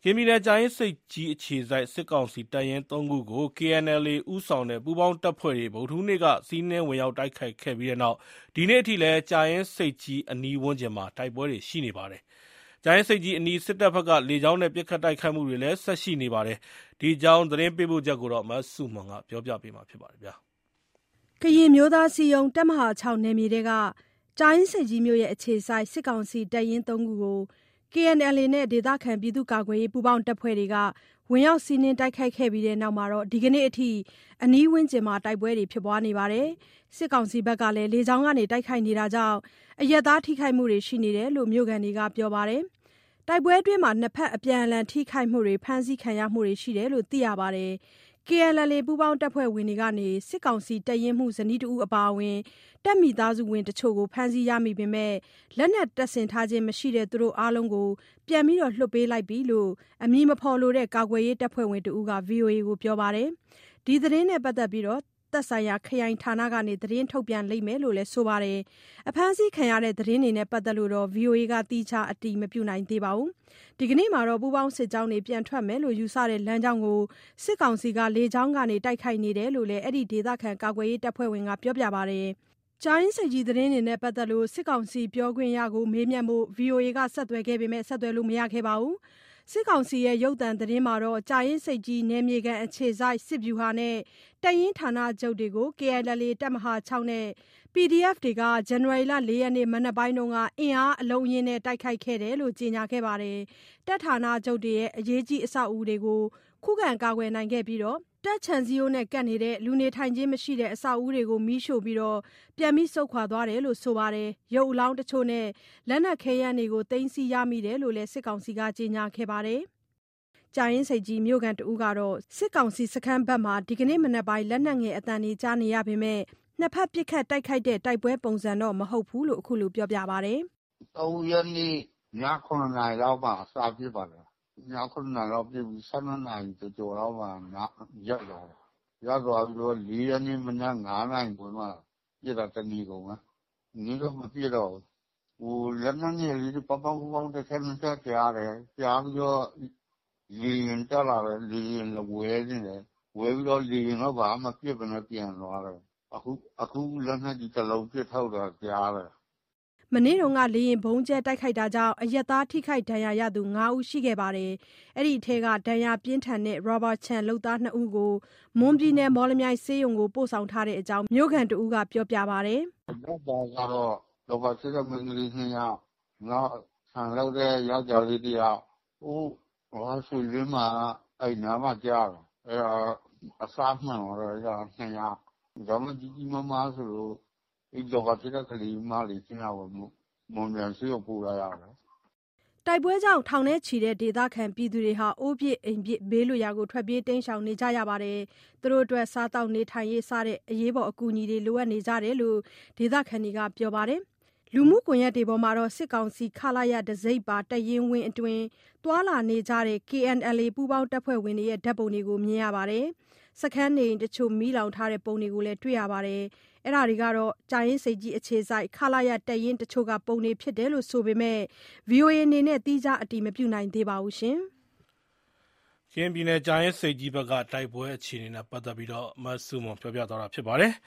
ကရင်ပြည်နယ်ကြာအင်းဆိပ်ကြီးအခြေစိုက်စစ်ကောင်စီတပ်ရင်း ၃ ခုကို KNLA ဦးဆောင်တဲ့ပူးပေါင်းတပ်ဖွဲ့တွေ ဗုဒ္ဓဟူးနေ့က စီးနင်းဝင်ရောက်တိုက်ခိုက်ခဲ့ပြီးနောက် ဒီနေ့အထိလည်း ကြာအင်းဆိပ်ကြီးအနီးဝန်းကျင်မှာ တိုက်ပွဲတွေရှိနေပါတယ်။ ကြာအင်းဆိပ်ကြီးအနီး စစ်တပ်ဘက်က လေကြောင်းနဲ့ ပစ်ခတ်တိုက်ခိုက်မှုတွေလည်း ဆက်ရှိနေပါတယ်။ ဒီအကြောင်းသတင်းပေးပို့ချက်ကို မဆုမွန်က ပြောပြပါမယ်။ကရင်အမျိုးသားအစည်းအရုံး တပ်မဟာ 6 နယ်မြေထဲက ကြာအင်းဆိပ်ကြီးမြို့အခြေစိုက်စစ်ကောင်စီတပ်ရင်း ၃ ခုကို KNLA နဲ့ ဒေသခံကာကွယ်ရေးပူးပေါင်းတပ်ဖွဲ့တွေက ဝင်ရောက်စီးနင်းတိုက်ခိုက်ခဲ့ပြီးနောက် ဒီနေ့အထိ အနီးဝန်းကျင်မှာ တိုက်ပွဲတွေဖြစ်နေပါတယ်။ စစ်ကောင်စီဘက်ကလည်း လေကြောင်းကနေတိုက်ခိုက်နေတာကြောင့် အရပ်သားထိခိုက်မှုတွေရှိနေတယ်လို့ မြို့ခံတွေကပြောပါတယ်။ တိုက်ပွဲအတွင်း နှစ်ဘက်အပြန်အလှန်ထိခိုက်မှုတွေ ဖမ်းဆီးခံရမှုတွေရှိတယ်လို့ သိရပါတယ်။ KNLA ပူးပေါင်းတပ်ဖွဲ့ဝင်တွေကနေ စစ်ကောင်စီတပ်ရင်းမှူးဇနီးတဦးအပါအဝင် တပ်မိသားစုဝင်တချို့ကို ဖမ်းဆီးရမိပေမယ့် လက်နက်တပ်ဆင်ထားခြင်းမရှိတဲ့ သူတို့အားလုံးကို ပြန်လွှတ်ပေးလိုက်ပြီလို့ အမည်မဖော်လိုတဲ့ ကာကွယ်ရေးတပ်ဖွဲ့ဝင်တဦးက VOA ကိုပြောပါတယ်။ ဒီသတင်းနဲ့ပတ်သက်လို့ သက်ဆိုင်ရာခရိုင်ဌာနကနေ သတင်းထုတ်ပြန်လိမ့်မယ်လို့လည်းဆိုပါတယ်။ အဖမ်းဆီးခံရတဲ့သတင်းတွေနဲ့ပတ်သက်လို့ VOA က သီးခြားအတည်မပြုနိုင်သေးပါဘူး။ ဒီနေ့မှာတော့ ပူးပေါင်းစစ်ကြောင်းတွေ ပြန်ထွက်မယ်လို့ယူဆတဲ့လမ်းကြောင်းကို စစ်ကောင်စီက လေကြောင်းကနေ တိုက်ခိုက်နေတယ်လို့လည်း အဲဒီဒေသခံကာကွယ်ရေးတပ်ဖွဲ့ဝင်က ပြောပါတယ်။ ကြာအင်းဆိပ်ကြီးသတင်းတွေနဲ့ပတ်သက်လို့ စစ်ကောင်စီပြောခွင့်ရကိုမေးမြန်းဖို့ VOA ကဆက်သွယ်ခဲ့ပေမယ့် ဆက်သွယ်လို့မရခဲ့ပါဘူး။ စစ်ကောင်စီရုပ်သံသတင်းမှာတော့ ကြာအင်းဆိပ်ကြီးနယ်မြေခံအခြေစိုက် စစ်ဗျူဟာနဲ့ တပ်ရင်းဌာနချုပ်တွေကို KNLA တပ်မဟာ 6 နဲ့ PDF တွေက ဇန်နဝါရီလ 4 ရက်နေ့ မနက်ပိုင်းက အင်အားအလုံးအရင်းနဲ့ တိုက်ခိုက်ခဲ့တယ်လို့ ကြေညာခဲ့ပါတယ်။ တပ်ဌာနချုပ်တွေရဲ့ အရေးကြီးအဆောက်အဦးတွေကို ခုခံကာကွယ်နိုင်ခဲ့ပြီး တပ်ခြံစည်းရိုးနဲ့ကပ်နေတဲ့ လူနေထိုင်ခြင်းမရှိတဲ့ အဆောက်အဦးတွေကို မီးရှို့ပြီး ပြန်ဆုတ်ခွာသွားတယ်လို့ဆိုပါတယ်။ ရုပ်အလောင်းတချို့နဲ့ လက်နက်ခဲယမ်းတွေကို သိမ်းဆည်းရမိတယ်လို့လည်း စစ်ကောင်စီက ကြေညာခဲ့ပါတယ်။ ကြာအင်းဆိပ်ကြီးမြို့ခံတဦးကတော့ စစ်ကောင်စီစခန်းဘက်မှာ ဒီနေ့မနက်ပိုင်း လက်နက်ငယ်အသံတွေကြားနေရပေမယ့် နှစ်ဘက်ပစ်ခတ်တိုက်ခိုက်တဲ့ တိုက်ပွဲပုံစံတော့မဟုတ်ဘူးလို့ အခုလိုပြောပါတယ်။ "၃ ရက်နေ့ ည ၇ နာရီလောက်မှာစဖြစ်ပါတယ်။ ည ၇ နာရီလောက်ပစ်ပြီး ၁၂ နာရီကျော်လောက်မှာရပ်သွားတယ်။ ရပ်သွားပြီးတော့ ၄ ရက်နေ့မနက် ၅ နာရီခွဲမှာပစ်တာတနေကုန်ပဲ။ ဒီနေ့တော့မပစ်တော့ဘူး။ လက်နက်ငယ်လေးတွေ ပေါက်ပေါက်ကွဲကွဲ တချက်နှစ်ချက်ကြားတယ်။ ကြားပြီးတော့ လေယာဉ်တက်လာတယ်။ လေယာဉ်ဝဲနေတယ်။ ဝဲပြီးတော့လေယာဉ်တော့ဘာမှမပစ်ဘဲနဲ့ပြန်သွားတယ်။ အခုလက်နက်ကြီးတလုံးပစ်ထုတ်တာကြားတယ်။ " မနေ့က လေယာဉ်ဗုံးကြဲတိုက်ခိုက်တာကြောင့် အရပ်သားထိခိုက်ဒဏ်ရာရသူ ၅ ဦးရှိခဲ့ပြီး အဲဒီထဲက ဒဏ်ရာပြင်းထန်တဲ့ ရာဘာခြံလုပ်သား 2 ဦးကို မွန်ပြည်နယ်မော်လမြိုင်ဆေးရုံကို ပို့ဆောင်ထားတဲ့အကြောင်း မြို့ခံတဦးကပြောပါတယ်။ "အရပ်သားကတော့ ရာဘာခြစ်တဲ့မိန်းကလေး 2 ယောက်၊ နောက်ခြံလုပ်တဲ့ယောက်ကျားလေး 1 ယောက်၊ ရွှေလင်းမာကအိမ်နားမှာကျတယ်။ အဲ့ဒါအစမှန်သွားတယ်။ အဲ့ဒါ 2 ယောက်။ ဒါပေမယ့်ကြီးကြီးမားမားဆိုလို့ ရာဘာခြစ်တဲ့ကလေးမလေး 2 ယောက်ကို မော်လမြိုင်ဆေးရုံပို့လိုက်ရတယ်။ " တိုက်ပွဲကြောင့် ထောင်နဲ့ချီတဲ့ဒေသခံတွေ အိုးပစ်အိမ်ပစ် ဘေးလွတ်ရာ ထွက်ပြေးနေကြရပြီး စားသောက်နေထိုင်ရေး စတဲ့ အကူအညီတွေလိုအပ်နေကြတယ်လို့ ဒေသခံတွေကပြောပါတယ်။ လူမှုကွန်ယက်တွေပေါ်မှာ စစ်ကောင်စီ ခလရ တံဆိပ်ပါ တပ်ရင်းဝင်းအတွင်း သွားလာနေကြတဲ့ KNLA ပူးပေါင်းတပ်ဖွဲ့ဝင်တွေရဲ့ ဓာတ်ပုံတွေကို မြင်ရပြီး စခန်းနေအိမ်တချို့ မီးလောင်ထားတဲ့ပုံတွေကိုလည်း တွေ့ရပါတယ်။ အဲဒါတွေဟာ ကြာအင်းဆိပ်ကြီးအခြေစိုက် ခလရတပ်ရင်းတချို့က ပုံတွေဖြစ်တယ်လို့ဆိုပေမယ့် VOA အနေနဲ့ သီးခြားအတည်မပြုနိုင်သေးပါဘူး။ကရင်ပြည်နယ်ကြာအင်းဆိပ်ကြီးဘက်က တိုက်ပွဲအခြေအနေနဲ့ပတ်သက်လို့ မဆုမွန်ပြောပြသွားတာဖြစ်ပါတယ်။